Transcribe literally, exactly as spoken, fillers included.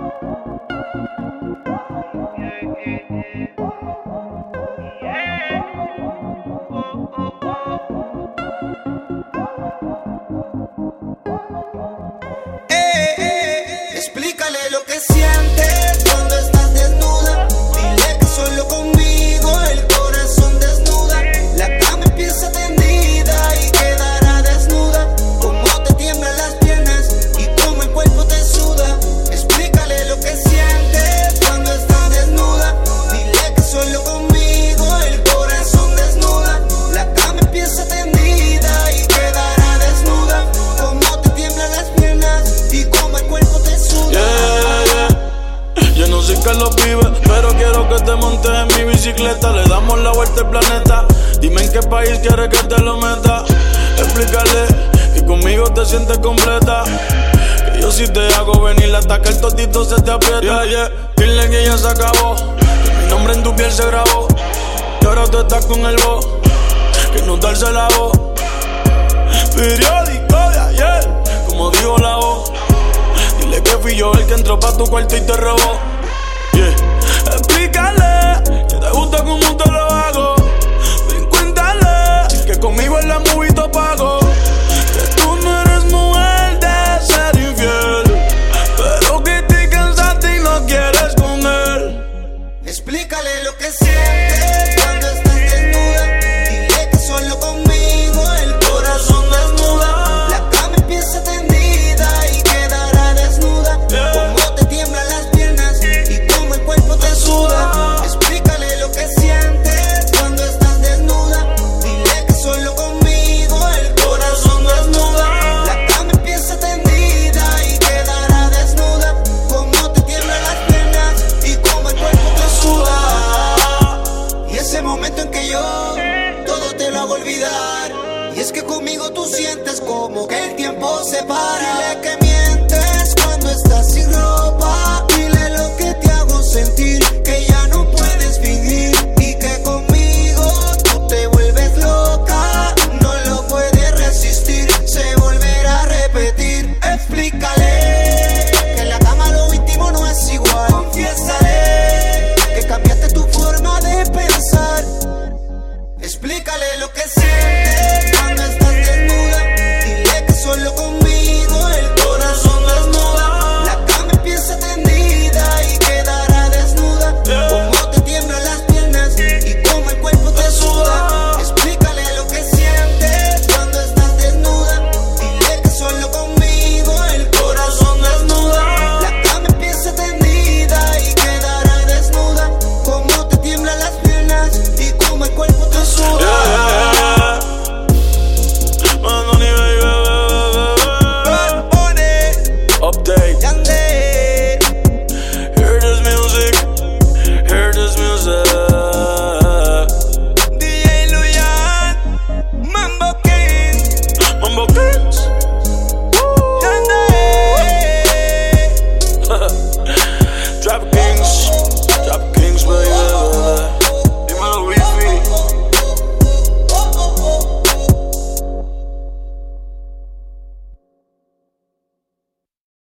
Eh, eh, explícale lo que sientes cuando estás desnuda. Dile que solo conmigo el corazón desnuda. La cama empieza tendida y quedará desnuda. Cómo te tiemblan las piernas y cómo el cuerpo te suda. Explícale lo que sientes cuando estás desnuda. Dile que solo conmigo el corazón desnuda. La cama empieza tendida y quedará desnuda. Cómo te tiemblan las piernas y cómo el cuerpo te suda. Yeah, yeah. Yo no sé qué lo vive, pero quiero que te montes en mi bicicleta. Le damos la vuelta al planeta. Dime en qué país quieres que te lo meta. Explícale que conmigo te sientes completa. Que yo si te hago venir hasta que el totito se te aprieta. Yeah, yeah. Dile que ya se acabó, que mi nombre en tu piel se grabó. Y ahora tú estás con el voz, que no darse la voz. Periódico de ayer, como dijo la voz. Dile que fui yo el que entró pa' tu cuarto y te robó. Yeah. Explícale que te gusta como te lo hago. Ven, cuéntale que conmigo en la movie te pago.